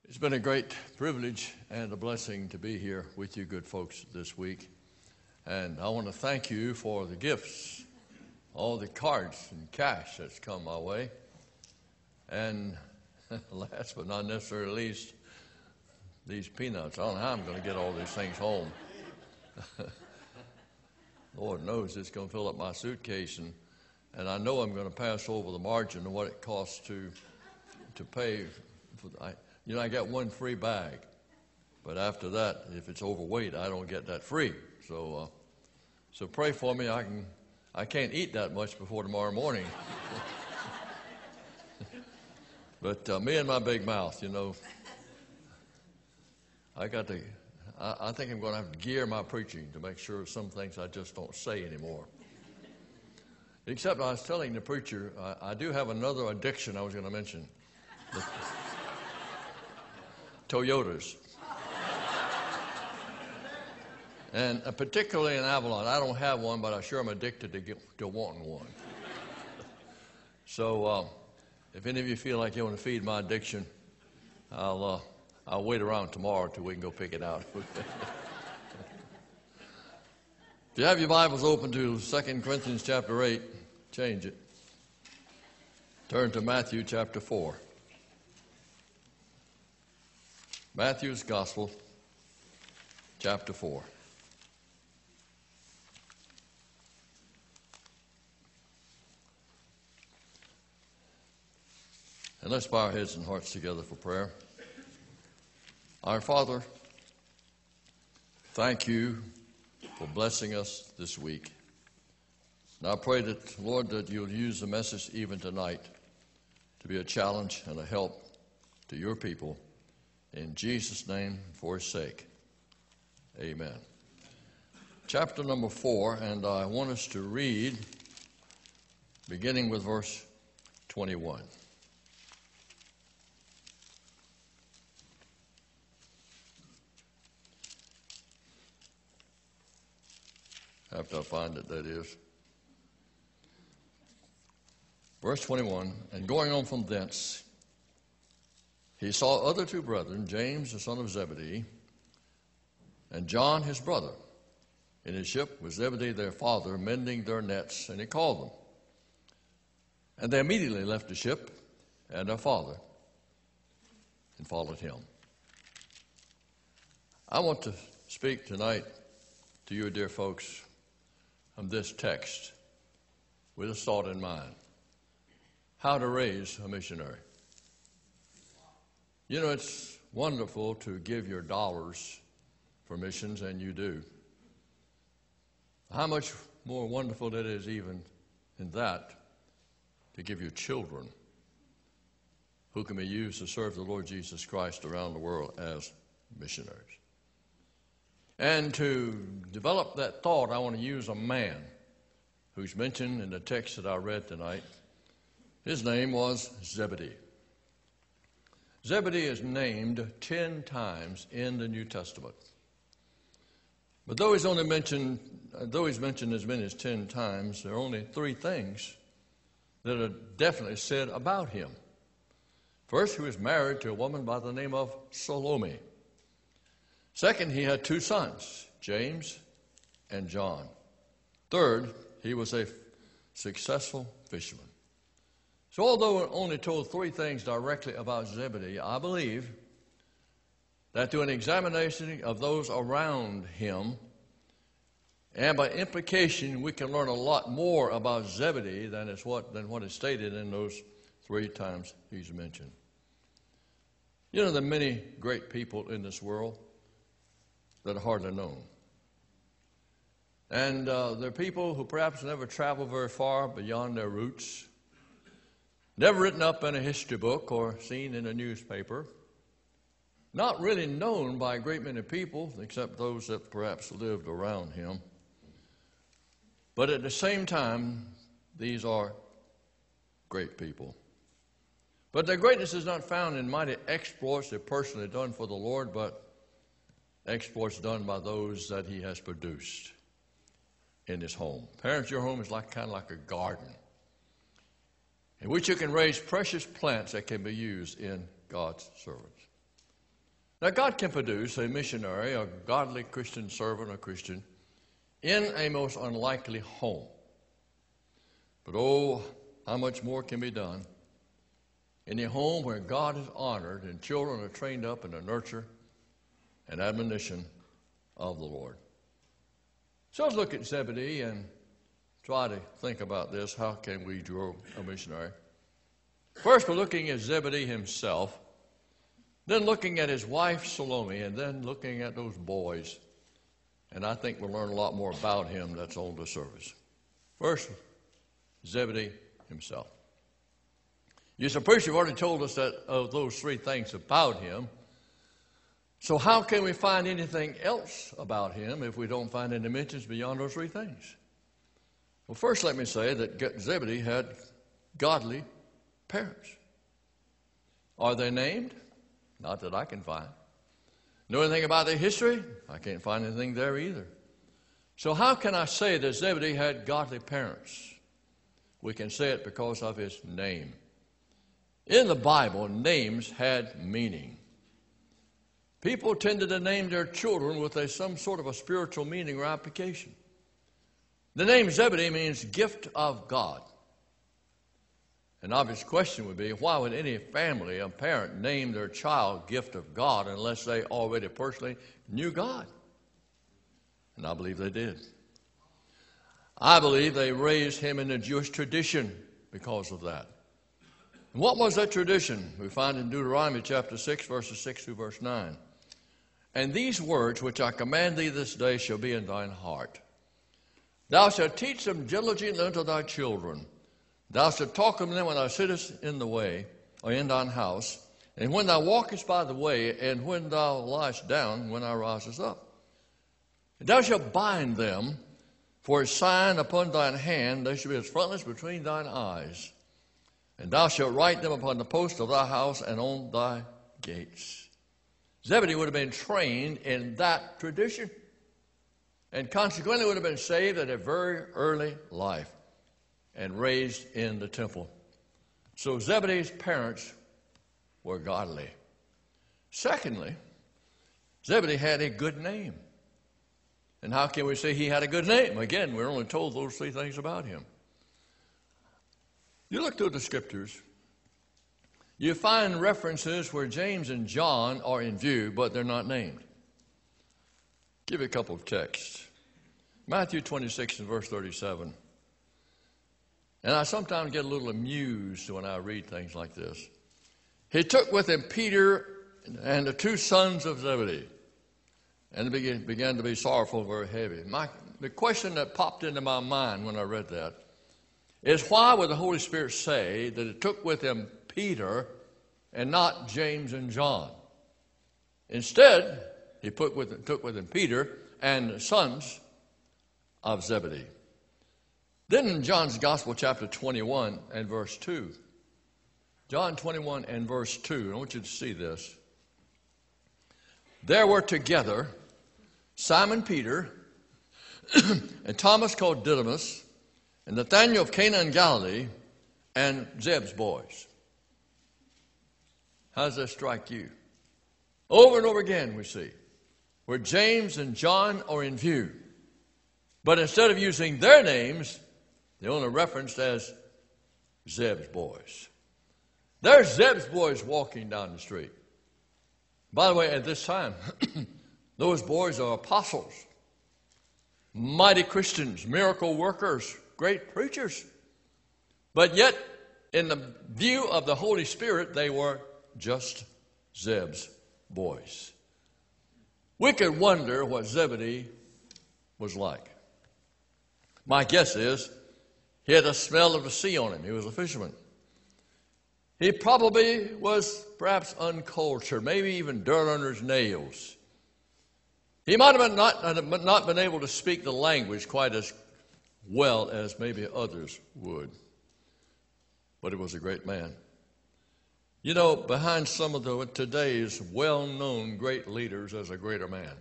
It's been a great privilege and a blessing to be here with you good folks this week. And I want to thank you for the gifts, all the cards and cash that's come my way. And last but not necessarily least, these peanuts. I don't know how I'm going to get all these things home. Lord knows it's going to fill up my suitcase, and I know I'm going to pass over the margin of what it costs to pay for. I got one free bag, but after that, if it's overweight, I don't get that free. So pray for me. I can't eat that much before tomorrow morning. But me and my big mouth, I think I'm going to have to gear my preaching to make sure some things I just don't say anymore. Except I was telling the preacher, I do have another addiction I was going to mention. Toyotas. And particularly in Avalon. I don't have one, but I sure am addicted to wanting one. So if any of you feel like you want to feed my addiction, I'll wait around tomorrow till we can go pick it out. If you have your Bibles open to 2 Corinthians chapter 8, change it. Turn to Matthew chapter 4. Matthew's Gospel, chapter 4. And let's bow our heads and hearts together for prayer. Our Father, thank you for blessing us this week. And I pray that, Lord, that you'll use the message even tonight to be a challenge and a help to your people. In Jesus' name, for his sake. Amen. Chapter number 4, and I want us to read beginning with verse 21. After I find it, that is. Verse 21, and going on from thence, he saw other two brethren, James the son of Zebedee, and John his brother, in his ship with Zebedee their father, mending their nets, and he called them. And they immediately left the ship and their father and followed him. I want to speak tonight to you, dear folks, from this text with a thought in mind: how to raise a missionary. It's wonderful to give your dollars for missions, and you do. How much more wonderful it is even in that to give your children who can be used to serve the Lord Jesus Christ around the world as missionaries. And to develop that thought, I want to use a man who's mentioned in the text that I read tonight. His name was Zebedee. Zebedee is named 10 times in the New Testament. But though he's mentioned as many as 10 times, there are only 3 things that are definitely said about him. First, he was married to a woman by the name of Salome. Second, he had 2 sons, James and John. Third, he was a successful fisherman. So although we're only told 3 things directly about Zebedee, I believe that through an examination of those around him, and by implication, we can learn a lot more about Zebedee than what is stated in those 3 times he's mentioned. There are many great people in this world that are hardly known. And there are people who perhaps never travel very far beyond their roots, never written up in a history book or seen in a newspaper, not really known by a great many people except those that perhaps lived around him. But at the same time, these are great people. But their greatness is not found in mighty exploits they've personally done for the Lord, but exploits done by those that he has produced in his home. Parents, your home is kind of like a garden in which you can raise precious plants that can be used in God's service. Now, God can produce a missionary, a godly Christian servant, a Christian, in a most unlikely home. But oh, how much more can be done in a home where God is honored and children are trained up in the nurture and admonition of the Lord. So let's look at Zebedee and try to think about this. How can we grow a missionary? First, we're looking at Zebedee himself, then looking at his wife Salome, and then looking at those boys. And I think we'll learn a lot more about him that's on the service. First, Zebedee himself. You see, preacher, you've already told us that of those three things about him. So how can we find anything else about him if we don't find any mentions beyond those three things? Well, first let me say that Zebedee had godly parents. Are they named? Not that I can find. Know anything about their history? I can't find anything there either. So how can I say that Zebedee had godly parents? We can say it because of his name. In the Bible, names had meaning. People tended to name their children with some sort of a spiritual meaning or application. The name Zebedee means gift of God. An obvious question would be, why would any family, a parent, name their child gift of God unless they already personally knew God? And I believe they did. I believe they raised him in the Jewish tradition because of that. And what was that tradition? We find in Deuteronomy chapter 6, verses 6 through verse 9. And these words which I command thee this day shall be in thine heart. Thou shalt teach them diligently unto thy children. Thou shalt talk of them when thou sittest in the way, or in thine house, and when thou walkest by the way, and when thou liest down, when thou risest up. And thou shalt bind them for a sign upon thine hand, they shall be as frontlets between thine eyes. And thou shalt write them upon the posts of thy house and on thy gates. Zebedee would have been trained in that tradition, and consequently would have been saved at a very early life and raised in the temple. So Zebedee's parents were godly. Secondly, Zebedee had a good name. And how can we say he had a good name? Again, we're only told those three things about him. You look through the scriptures, you find references where James and John are in view, but they're not named. Give you a couple of texts. Matthew 26 and verse 37. And I sometimes get a little amused when I read things like this. He took with him Peter and the two sons of Zebedee, and they began to be sorrowful and very heavy. The question that popped into my mind when I read that is, why would the Holy Spirit say that it took with him Peter and not James and John? Instead, he took with him Peter and the sons of Zebedee. Then in John's Gospel, chapter 21 and verse 2, John 21 and verse 2, I want you to see this. There were together Simon Peter and Thomas called Didymus and Nathanael of Cana in Galilee and Zeb's boys. How does that strike you? Over and over again we see where James and John are in view. But instead of using their names, they're only referenced as Zeb's boys. There's Zeb's boys walking down the street. By the way, at this time, those boys are apostles, mighty Christians, miracle workers, great preachers. But yet, in the view of the Holy Spirit, they were just Zeb's boys. We could wonder what Zebedee was like. My guess is he had the smell of the sea on him. He was a fisherman. He probably was perhaps uncultured, maybe even dirt under his nails. He might have not been able to speak the language quite as well as maybe others would. But he was a great man. You know, behind some of today's well-known great leaders is a greater man.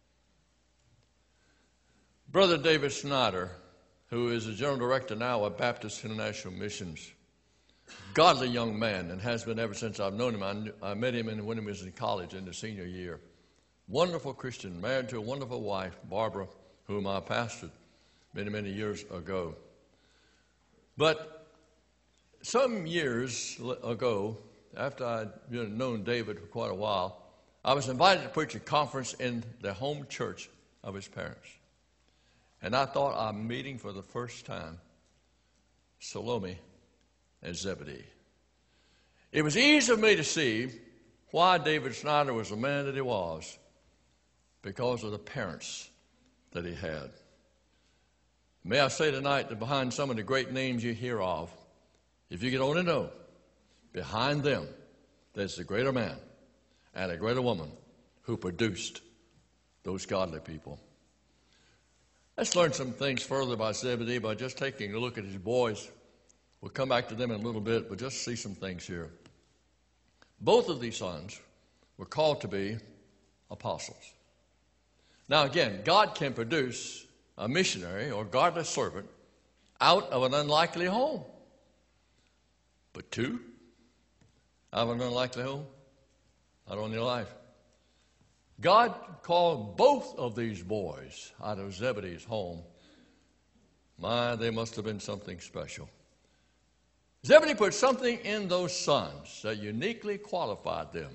Brother David Snyder, who is the general director now of Baptist International Missions, godly young man, and has been ever since I've known him. I met him when he was in college in the senior year. Wonderful Christian, married to a wonderful wife, Barbara, whom I pastored many, many years ago. But some years ago, after I'd known David for quite a while, I was invited to preach a conference in the home church of his parents. And I thought I'm meeting for the first time Salome and Zebedee. It was easy for me to see why David Snyder was the man that he was, because of the parents that he had. May I say tonight that behind some of the great names you hear of, if you could only know, behind them, there's a greater man and a greater woman who produced those godly people. Let's learn some things further about Zebedee by just taking a look at his boys. We'll come back to them in a little bit, but just see some things here. Both of these sons were called to be apostles. Now again, God can produce a missionary or godly servant out of an unlikely home. But two out of an unlikely home? Not on your life. God called both of these boys out of Zebedee's home. My, they must have been something special. Zebedee put something in those sons that uniquely qualified them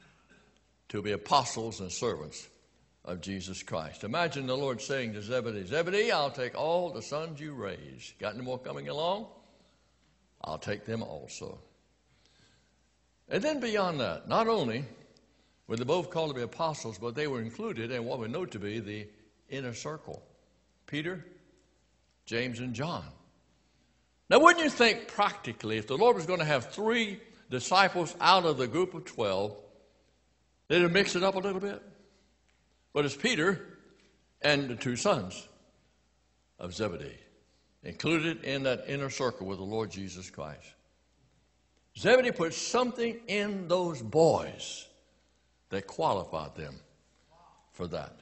to be apostles and servants of Jesus Christ. Imagine the Lord saying to Zebedee, Zebedee, I'll take all the sons you raise. Got any more coming along? I'll take them also. And then beyond that, not only were they both called to be apostles, but they were included in what we know to be the inner circle. Peter, James, and John. Now, wouldn't you think practically, if the Lord was going to have 3 disciples out of the group of 12, they'd have mixed it up a little bit? But it's Peter and the 2 sons of Zebedee, included in that inner circle with the Lord Jesus Christ. Zebedee put something in those boys that qualified them for that.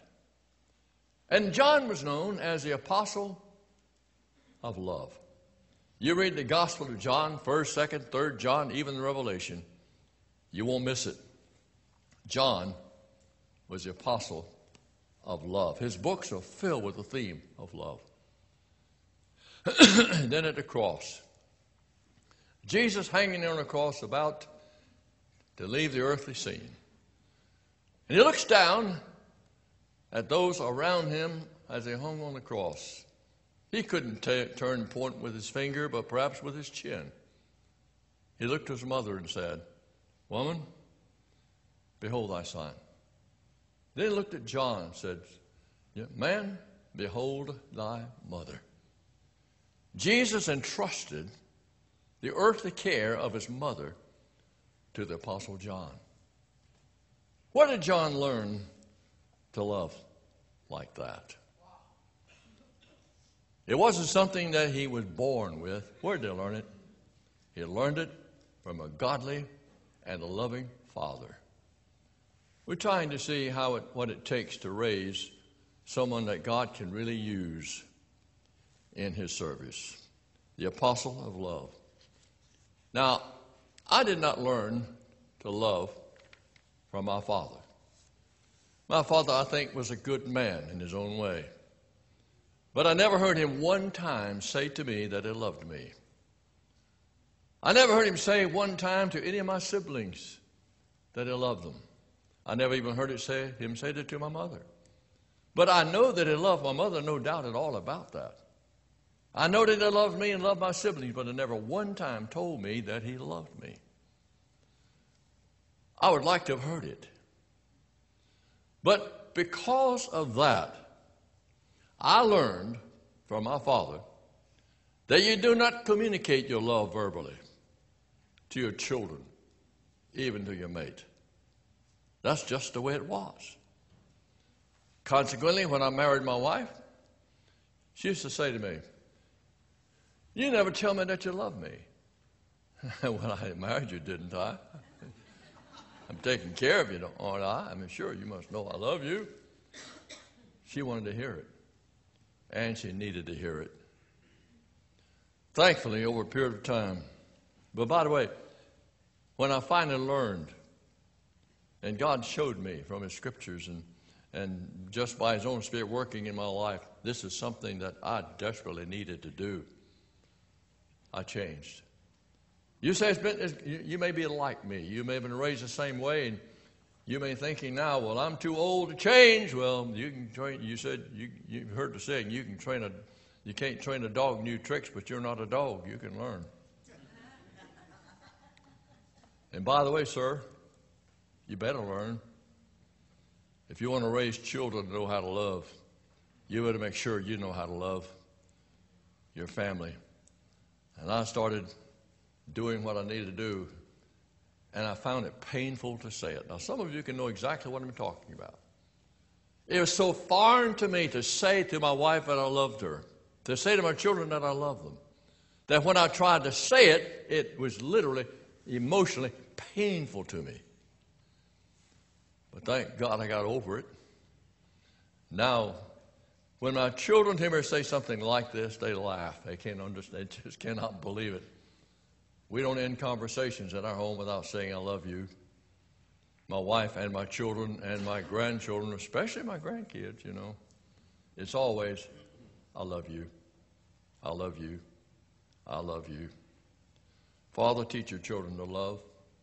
And John was known as the apostle of love. You read the Gospel of John, 1st, 2nd, 3rd John, even the Revelation, you won't miss it. John was the apostle of love. His books are filled with the theme of love. And then at the cross, Jesus hanging there on the cross about to leave the earthly scene. And he looks down at those around him as they hung on the cross. He couldn't turn and point with his finger, but perhaps with his chin. He looked to his mother and said, Woman, behold thy son. Then he looked at John and said, Man, behold thy mother. Jesus entrusted the earthly care of his mother to the Apostle John. Where did John learn to love like that? It wasn't something that he was born with. Where did he learn it? He learned it from a godly and a loving father. We're trying to see what it takes to raise someone that God can really use in his service. The apostle of love. Now, I did not learn to love from my father. My father, I think, was a good man in his own way. But I never heard him one time say to me that he loved me. I never heard him say one time to any of my siblings that he loved them. I never even heard him say that to my mother. But I know that he loved my mother, no doubt at all about that. I know that he loved me and loved my siblings, but he never one time told me that he loved me. I would like to have heard it. But because of that, I learned from my father that you do not communicate your love verbally to your children, even to your mate. That's just the way it was. Consequently, when I married my wife, she used to say to me, You never tell me that you love me. Well, I married you, didn't I? I'm taking care of you, aren't I? I mean, sure, you must know I love you. She wanted to hear it, and she needed to hear it. Thankfully, over a period of time, But by the way, when I finally learned, and God showed me from His Scriptures and just by His own Spirit working in my life, this is something that I desperately needed to do, I changed. You say you may be like me. You may have been raised the same way, and you may be thinking now, well, I'm too old to change. Well, you can train. You said you heard the saying, you can't train a dog new tricks, but you're not a dog. You can learn. And by the way, sir, you better learn. If you want to raise children to know how to love, you better make sure you know how to love your family. And I started doing what I needed to do, and I found it painful to say it. Now, some of you can know exactly what I'm talking about. It was so foreign to me to say to my wife that I loved her, to say to my children that I love them, that when I tried to say it, it was literally, emotionally painful to me. But thank God I got over it. Now, when my children hear me say something like this, they laugh. They can't understand, they just cannot believe it. We don't end conversations in our home without saying, I love you. My wife and my children and my grandchildren, especially my grandkids, you know. It's always, I love you. I love you. I love you. Father, teach your children to love.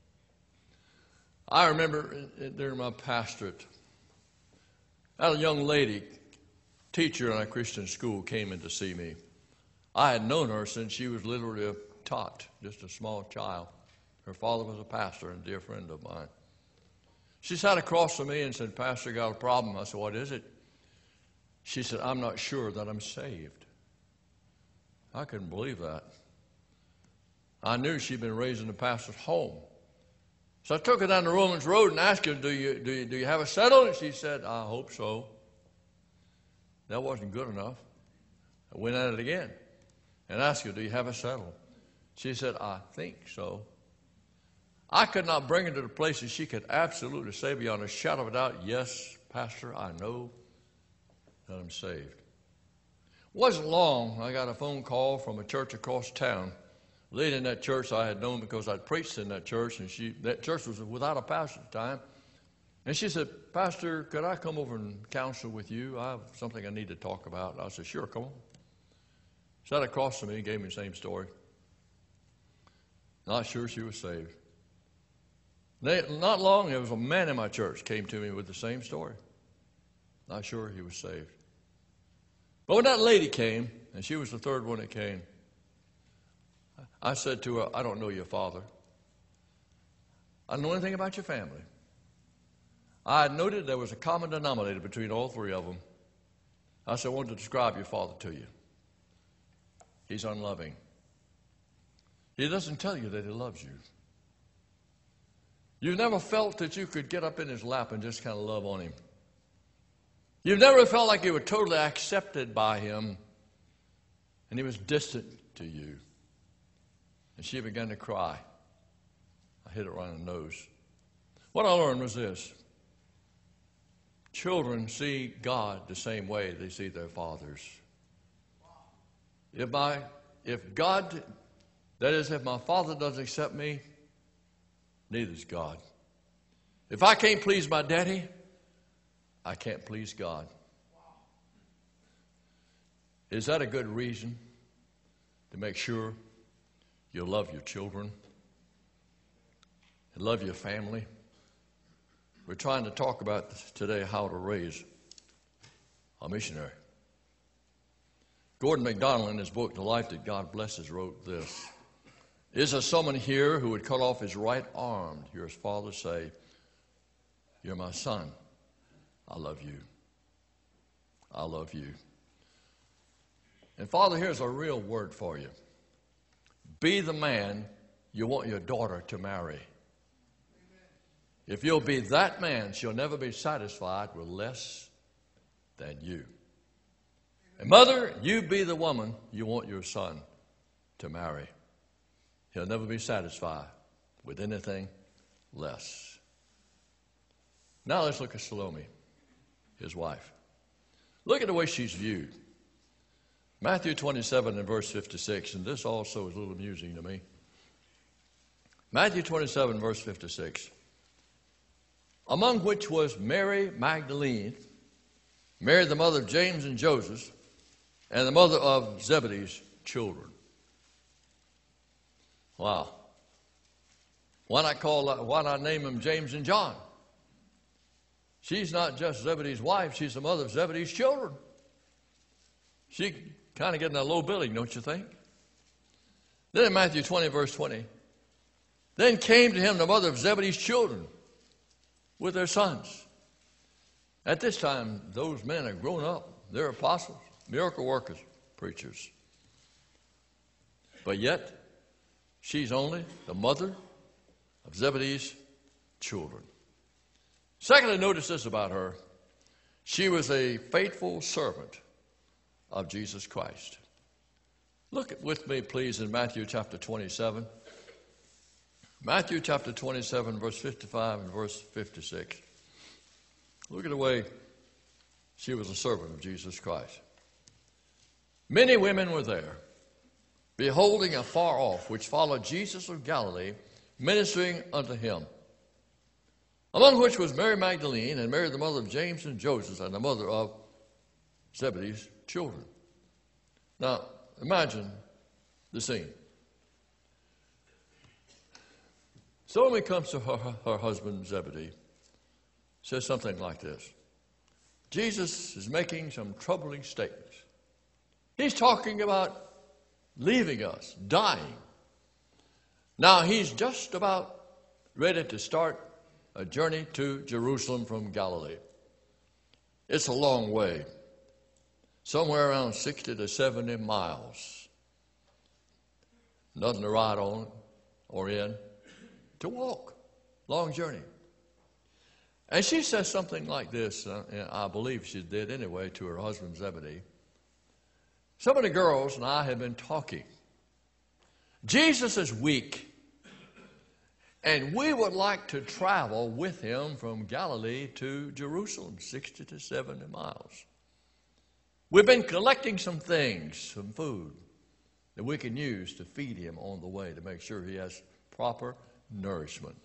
I remember during my pastorate, I had a young lady, teacher in a Christian school, came in to see me. I had known her since she was literally a tot, just a small child. Her father was a pastor and a dear friend of mine. She sat across from me and said, Pastor, got a problem. I said, what is it? She said, I'm not sure that I'm saved. I couldn't believe that. I knew she'd been raised in a pastor's home. So I took her down the Romans Road and asked her, do you have it settled? And she said, I hope so. That wasn't good enough. I went at it again and asked her, do you have it settled? She said, I think so. I could not bring her to the place that she could absolutely say beyond a shadow of a doubt, yes, Pastor, I know that I'm saved. It wasn't long, I got a phone call from a church across town. A lady in that church I had known because I'd preached in that church, and that church was without a pastor at the time. And she said, Pastor, could I come over and counsel with you? I have something I need to talk about. And I said, sure, come on. Sat across from me and gave me the same story. Not sure she was saved. Not long, there was a man in my church came to me with the same story. Not sure he was saved. But when that lady came, and she was the third one that came, I said to her, I don't know your father. I don't know anything about your family. I had noted there was a common denominator between all three of them. I said, I want to describe your father to you. He's unloving. He doesn't tell you that he loves you. You've never felt that you could get up in his lap and just kind of love on him. You've never felt like you were totally accepted by him and he was distant to you. And she began to cry. I hit it right on the nose. What I learned was this. Children see God the same way they see their fathers. If my father doesn't accept me, neither does God. If I can't please my daddy, I can't please God. Is that a good reason to make sure you love your children and love your family? We're trying to talk about today how to raise a missionary. Gordon MacDonald, in his book, The Life That God Blesses, wrote this. Is there someone here who would cut off his right arm to hear his father say, you're my son, I love you. I love you. And Father, here's a real word for you. Be the man you want your daughter to marry. If you'll be that man, she'll never be satisfied with less than you. And mother, you be the woman you want your son to marry. He'll never be satisfied with anything less. Now let's look at Salome, his wife. Look at the way she's viewed. Matthew 27 and verse 56, and this also is a little amusing to me. Matthew 27, verse 56. Among which was Mary Magdalene, Mary the mother of James and Joseph, and the mother of Zebedee's children. Wow. Why not name them James and John? She's not just Zebedee's wife, she's the mother of Zebedee's children. She kind of getting a low billing, don't you think? Then in Matthew 20, verse 20, then came to him the mother of Zebedee's children with their sons. At this time, those men are grown up. They're apostles, miracle workers, preachers. But yet, she's only the mother of Zebedee's children. Secondly, notice this about her. She was a faithful servant of Jesus Christ. Look with me, please, in Matthew chapter 27. Matthew chapter 27, verse 55 and verse 56. Look at the way she was a servant of Jesus Christ. Many women were there, beholding afar off, which followed Jesus of Galilee, ministering unto him. Among which was Mary Magdalene, and Mary the mother of James and Joseph, and the mother of Zebedee's children. Now, imagine the scene. Salome comes to her husband Zebedee, says something like this. Jesus is making some troubling statements. He's talking about leaving us, dying. Now, he's just about ready to start a journey to Jerusalem from Galilee. It's a long way, somewhere around 60 to 70 miles. Nothing to ride on or in, to walk. Long journey. And she says something like this, and I believe she did anyway, to her husband Zebedee. Some of the girls and I have been talking. Jesus is weak, and we would like to travel with him from Galilee to Jerusalem, 60 to 70 miles. We've been collecting some things, some food, that we can use to feed him on the way to make sure he has proper nourishment.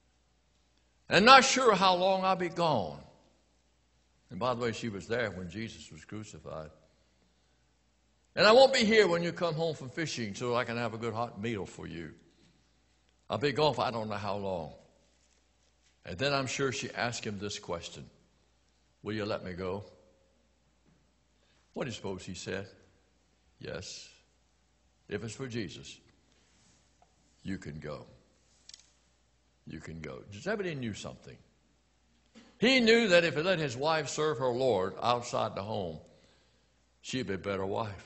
And not sure how long I'll be gone. And by the way, she was there when Jesus was crucified. And I won't be here when you come home from fishing so I can have a good hot meal for you. I'll be gone for I don't know how long. And then I'm sure she asked him this question. Will you let me go? What do you suppose he said? Yes. If it's for Jesus, you can go. You can go. Zebedee knew something. He knew that if he let his wife serve her Lord outside the home, she'd be a better wife.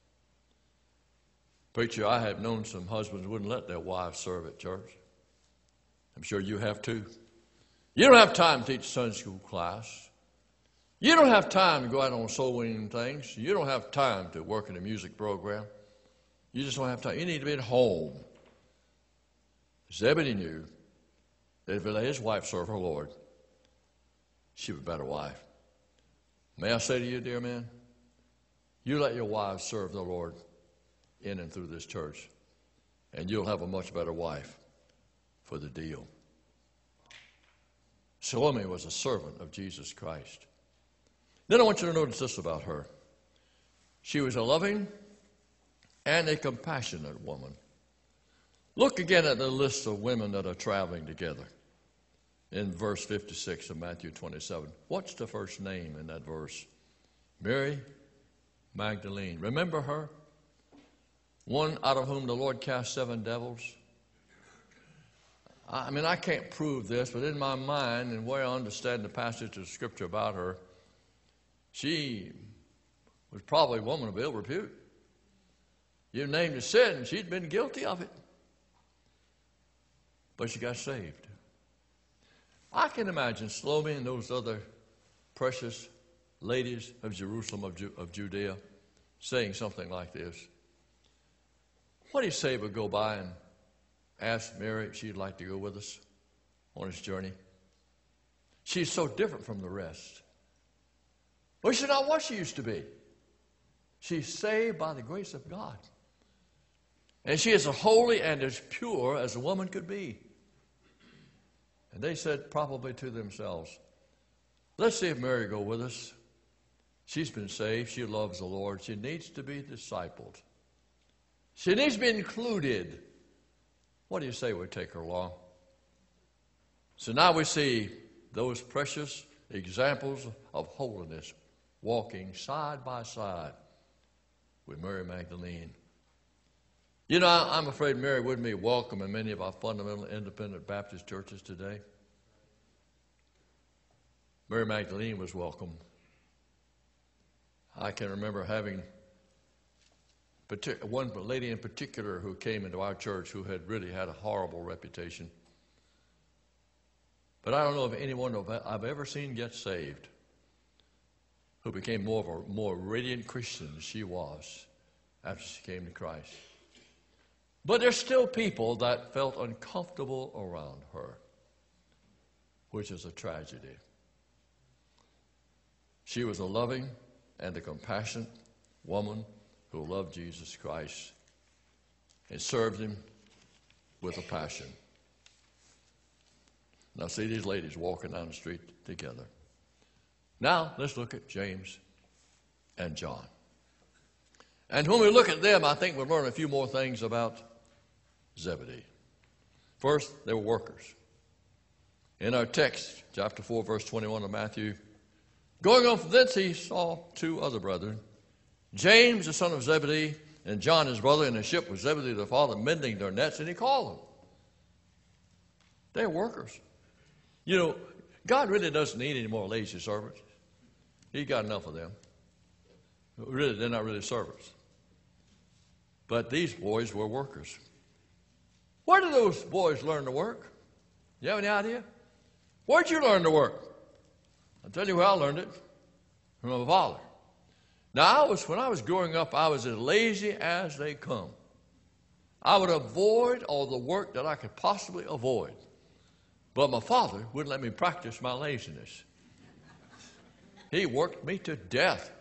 Preacher, I have known some husbands who wouldn't let their wives serve at church. I'm sure you have too. You don't have time to teach Sunday school class. You don't have time to go out on soul winning things. You don't have time to work in a music program. You just don't have time. You need to be at home. Zebedee knew that if he let his wife serve her Lord, she'd be a better wife. May I say to you, dear men, you let your wives serve the Lord in and through this church, and you'll have a much better wife for the deal. Salome was a servant of Jesus Christ. Then I want you to notice this about her. She was a loving and a compassionate woman. Look again at the list of women that are traveling together in verse 56 of Matthew 27. What's the first name in that verse? Mary Magdalene. Remember her? One out of whom the Lord cast 7 devils. I mean, I can't prove this, but in my mind and where I understand the passage of Scripture about her, she was probably a woman of ill repute. You named a sin, she'd been guilty of it. But she got saved. I can imagine Salome and those other precious ladies of Jerusalem, of Judea, saying something like this. What do you say we go by and ask Mary if she'd like to go with us on this journey? She's so different from the rest. But she's not what she used to be. She's saved by the grace of God. And she is as holy and as pure as a woman could be. And they said probably to themselves, let's see if Mary will go with us. She's been saved. She loves the Lord. She needs to be discipled. She needs to be included. What do you say we take her along? So now we see those precious examples of holiness walking side by side with Mary Magdalene. You know, I'm afraid Mary wouldn't be welcome in many of our fundamental independent Baptist churches today. Mary Magdalene was welcome. I can remember having one lady in particular who came into our church who had really had a horrible reputation. But I don't know of anyone I've ever seen get saved who became more radiant Christian than she was after she came to Christ. But there's still people that felt uncomfortable around her, which is a tragedy. She was a loving and a compassionate woman who loved Jesus Christ and served him with a passion. Now see these ladies walking down the street together. Now let's look at James and John. And when we look at them, I think we'll learn a few more things about Zebedee. First, they were workers. In our text, chapter 4, verse 21 of Matthew, going on from thence he saw two other brethren, James the son of Zebedee, and John his brother, in a ship with Zebedee the father, mending their nets, and he called them. They're workers. You know, God really doesn't need any more lazy servants. He's got enough of them. Really, they're not really servants. But these boys were workers. Where did those boys learn to work? You have any idea? Where'd you learn to work? I'll tell you where I learned it. From my father. Now, when I was growing up, I was as lazy as they come. I would avoid all the work that I could possibly avoid. But my father wouldn't let me practice my laziness. He worked me to death.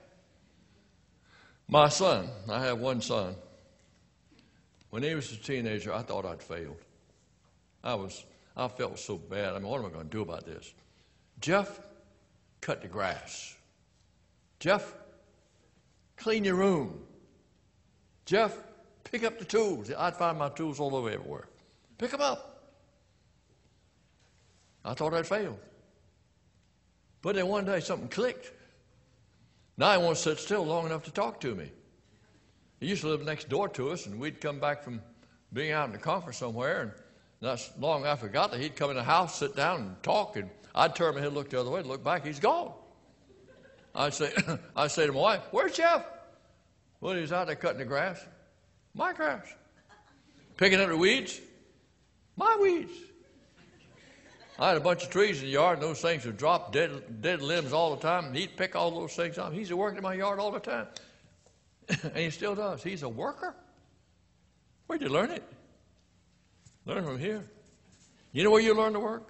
My son, I have one son. When he was a teenager, I thought I'd failed. I felt so bad. I mean, what am I going to do about this? Jeff, cut the grass. Jeff, clean your room. Jeff, pick up the tools. I'd find my tools all over everywhere. Pick them up. I thought I'd failed. But then one day something clicked. Now he won't sit still long enough to talk to me. He used to live next door to us, and we'd come back from being out in the conference somewhere, and not long after I got there, he'd come in the house, sit down, and talk, and I'd turn my head, look the other way, look back, he's gone. I'd say to my wife, "Where's Jeff?" Well, he's out there cutting the grass. My grass. Picking up the weeds. My weeds. I had a bunch of trees in the yard, and those things would drop dead limbs all the time, and he'd pick all those things up. He's working in my yard all the time. And he still does. He's a worker. Where'd you learn it? Learn from here. You know where you learn to work?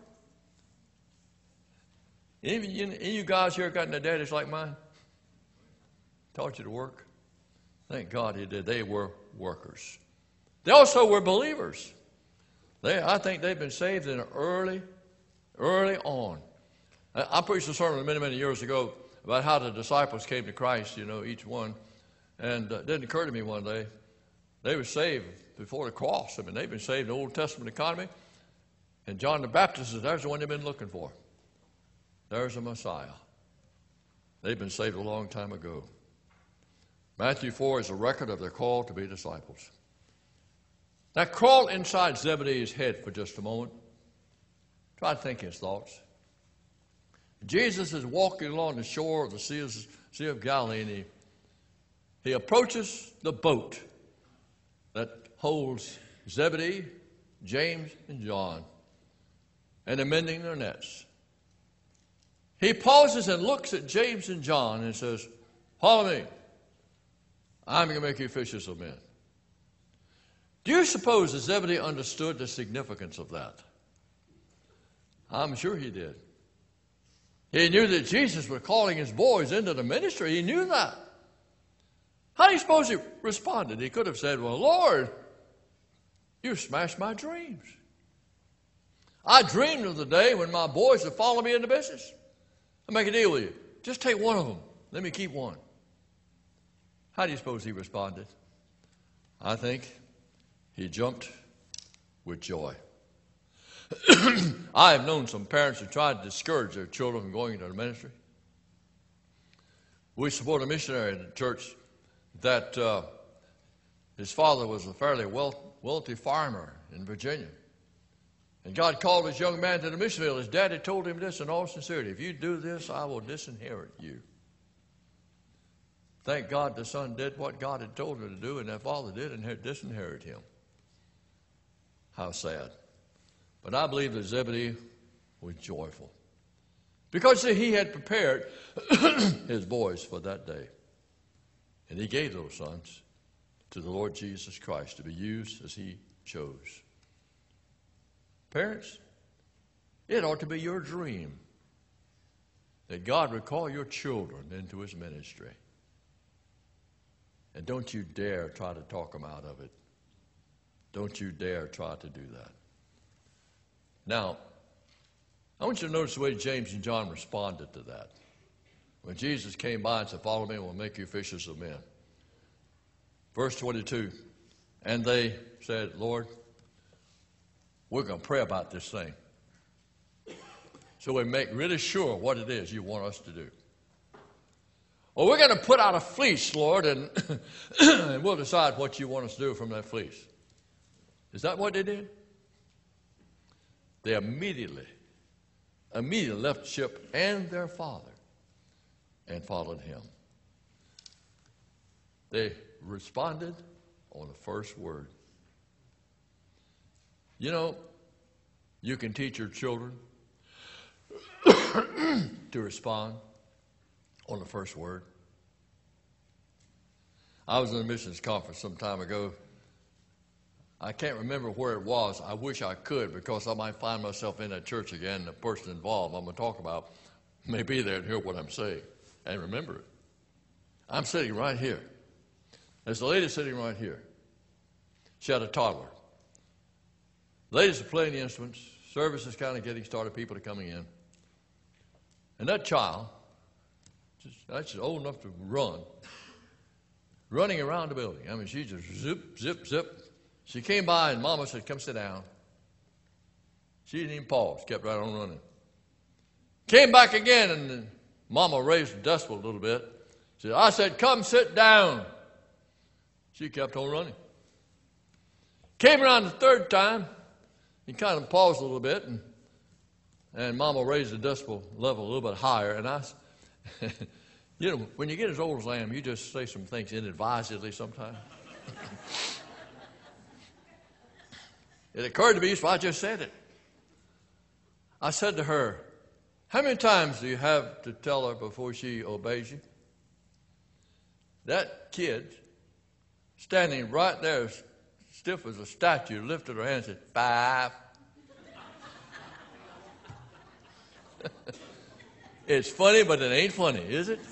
Any of you guys here got any daddies like mine? Taught you to work? Thank God he did. They were workers. They also were believers. I think they've been saved in early on. I preached a sermon many years ago about how the disciples came to Christ, you know, each one. And it didn't occur to me one day, they were saved before the cross. I mean, they've been saved in the Old Testament economy. And John the Baptist says, there's the one they've been looking for. There's the Messiah. They've been saved a long time ago. Matthew 4 is a record of their call to be disciples. Now, crawl inside Zebedee's head for just a moment. Try to think his thoughts. Jesus is walking along the shore of the Sea of Galilee, and he approaches the boat that holds Zebedee, James, and John, and they're mending their nets. He pauses and looks at James and John and says, "Follow me. I'm going to make you fishers of men." Do you suppose that Zebedee understood the significance of that? I'm sure he did. He knew that Jesus was calling his boys into the ministry. He knew that. How do you suppose he responded? He could have said, "Well, Lord, You smashed my dreams. I dreamed of the day when my boys would follow me into business. I'll make a deal with you. Just take one of them. Let me keep one. How do you suppose he responded? I think he jumped with joy. I have known some parents who tried to discourage their children from going into the ministry. We support a missionary in the church that his father was a fairly wealthy farmer in Virginia. And God called this young man to the mission field. His daddy told him this in all sincerity: if you do this, I will disinherit you. Thank God the son did what God had told him to do, and that father did disinherit him. How sad. But I believe that Zebedee was joyful, because he had prepared his boys for that day. And he gave those sons to the Lord Jesus Christ to be used as he chose. Parents, it ought to be your dream that God would call your children into his ministry. And don't you dare try to talk them out of it. Don't you dare try to do that. Now, I want you to notice the way James and John responded to that. When Jesus came by and said, follow me and we'll make you fishers of men. Verse 22, and they said, Lord, we're going to pray about this thing, so we make really sure what it is you want us to do. Or we're going to put out a fleece, Lord, and, and we'll decide what you want us to do from that fleece. Is that what they did? They immediately left the ship and their father and followed him. They responded on the first word. You know, you can teach your children to respond on the first word. I was in a missions conference some time ago. I can't remember where it was. I wish I could, because I might find myself in that church again. The person involved I'm going to talk about may be there and hear what I'm saying and remember it. I'm sitting right here. There's a lady sitting right here. She had a toddler. Ladies are playing the instruments. Service is kind of getting started. People are coming in. And that child, that's old enough to run, running around the building. I mean, she just zip, zip, zip. She came by and Mama said, come sit down. She didn't even pause, kept right on running. Came back again, and Mama raised the decibel a little bit. I said, come sit down. She kept on running. Came around the third time. He kind of paused a little bit, and Mama raised the decibel level a little bit higher. And I, you know, when you get as old as I am, you just say some things inadvisedly sometimes. It occurred to me, so I just said it. I said to her, how many times do you have to tell her before she obeys you? That kid, standing right there, stiff as a statue, lifted her hand and said, 5. It's funny, but it ain't funny, is it?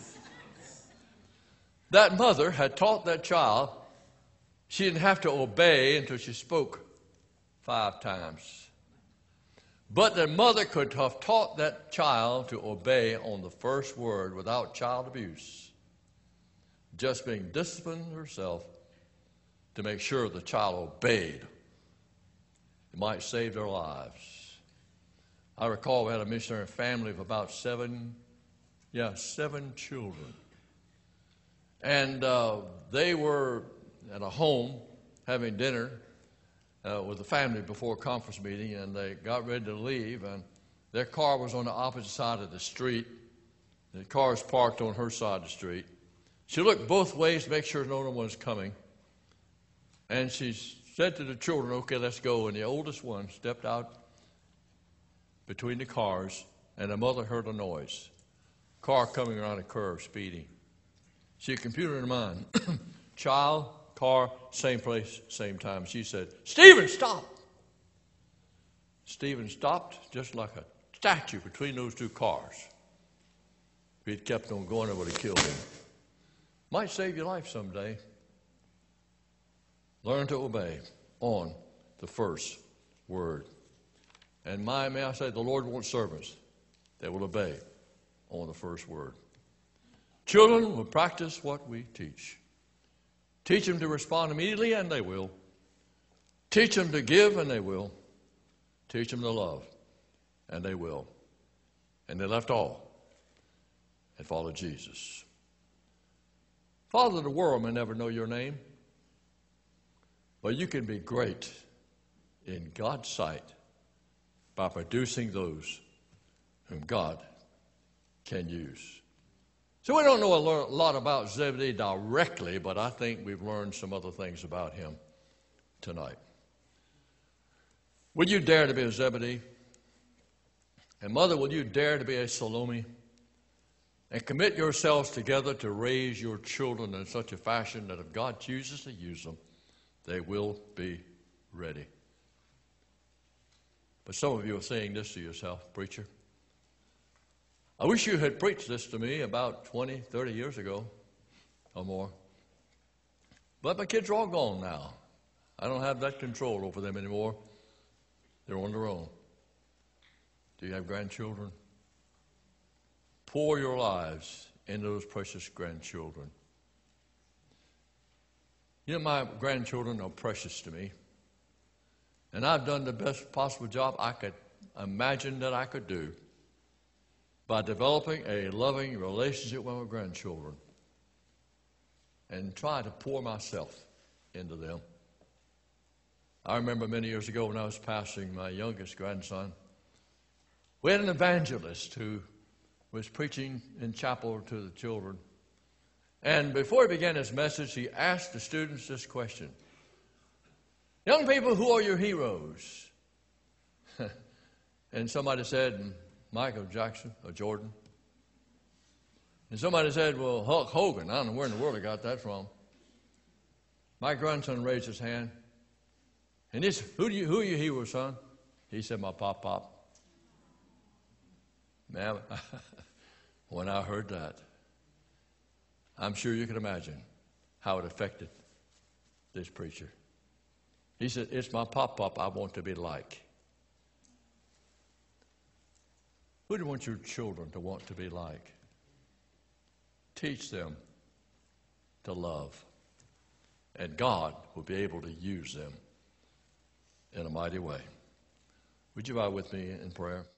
That mother had taught that child she didn't have to obey until she spoke 5 times. But the mother could have taught that child to obey on the first word without child abuse, just being disciplined herself to make sure the child obeyed. It might save their lives. I recall we had a missionary family of about 7 children. And they were at a home having dinner with the family before a conference meeting, and they got ready to leave, and their car was on the opposite side of the street. The car was parked on her side of the street. She looked both ways to make sure no one was coming. And she said to the children, okay, let's go. And the oldest one stepped out between the cars, and the mother heard a noise. Car coming around a curve, speeding. She had a computer in her mind. Child, car, same place, same time. She said, Stephen, stop. Stephen stopped just like a statue between those 2 cars. If he'd kept on going, it would have killed him. Might save your life someday. Learn to obey on the first word. And may I say, the Lord wants servants that will obey on the first word. Children will practice what we teach. Teach them to respond immediately, and they will. Teach them to give, and they will. Teach them to love, and they will. And they left all and followed Jesus. Father, the world may never know your name, but you can be great in God's sight by producing those whom God can use. So we don't know a lot about Zebedee directly, but I think we've learned some other things about him tonight. Will you dare to be a Zebedee? And Mother, will you dare to be a Salome? And commit yourselves together to raise your children in such a fashion that if God chooses to use them, they will be ready. But some of you are saying this to yourself, preacher. I wish you had preached this to me about 20, 30 years ago or more. But my kids are all gone now. I don't have that control over them anymore. They're on their own. Do you have grandchildren? Pour your lives into those precious grandchildren. You know, my grandchildren are precious to me. And I've done the best possible job I could imagine that I could do by developing a loving relationship with my grandchildren and try to pour myself into them. I remember many years ago when I was pastoring my youngest grandson, we had an evangelist who was preaching in chapel to the children. And before he began his message, he asked the students this question. Young people, who are your heroes? And somebody said, Michael Jackson or Jordan. And somebody said, well, Hulk Hogan. I don't know where in the world he got that from. My grandson raised his hand. And he said, who are your heroes, son? He said, my pop. Man, when I heard that, I'm sure you can imagine how it affected this preacher. He said, it's my pop I want to be like. Who do you want your children to want to be like? Teach them to love. And God will be able to use them in a mighty way. Would you bow with me in prayer?